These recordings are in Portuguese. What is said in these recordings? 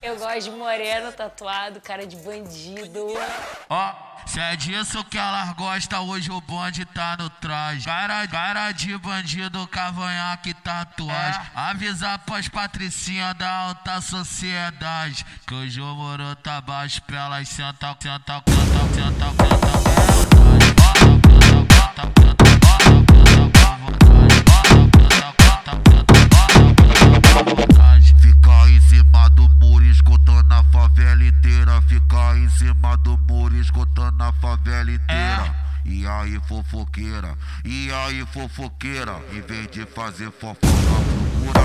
Eu gosto de moreno, tatuado, cara de bandido. Ó, se é disso que elas gostam, hoje o bonde tá no traje. Cara de bandido, cavanhaque, tatuagem. Avisar pras patricinhas da alta sociedade que hoje o moro tá baixo pra elas senta. Fica em cima do muro escutando a favela inteira. Fica em cima do muro escutando a favela inteira. E aí fofoqueira, em vez de fazer fofoca, procura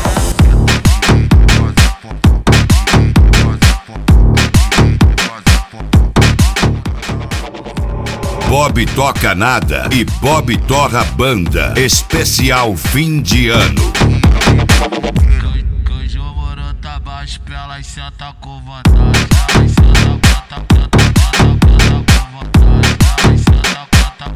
Bob toca nada e Bob torra banda. Especial fim de ano. Que hoje o moro tá baixo pra elas senta com vantagem. Elas senta com vantagem. Elas senta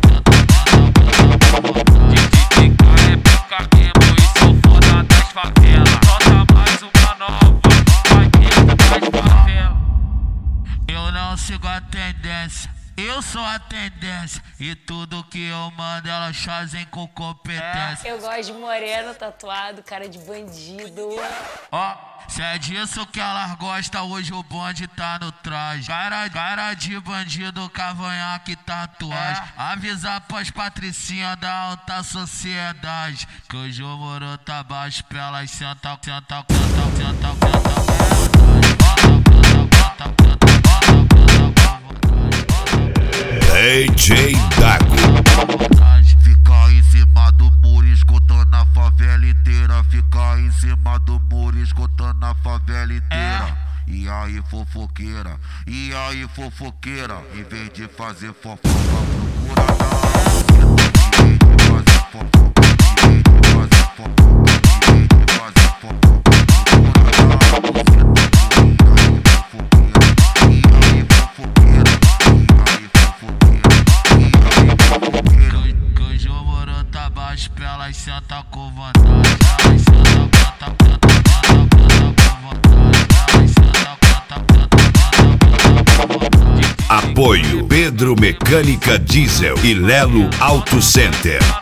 de cara é pica queimo e sou foda das favelas. Solta mais uma nova, vaqueira das favelas. Eu não sigo a tendência, eu sou a tendência. E tudo que eu mando elas fazem com competência. Eu gosto de moreno, tatuado, cara de bandido. Ó, se é disso que elas gostam, hoje o bonde tá no traje. Cara de bandido, cavanhaque, tatuagem. Avisar pras patricinhas da alta sociedade que hoje o moro tá baixo pra elas senta. DJ Dago. Fica em cima do muro escutando a favela inteira. Fica em cima do muro escutando a favela inteira. E aí fofoqueira, em vez de fazer fofoca, procura pra elas senta com vantagem. Elas senta com vantagem. Apoio Pedro Mecânica Diesel e Lelo Auto Center.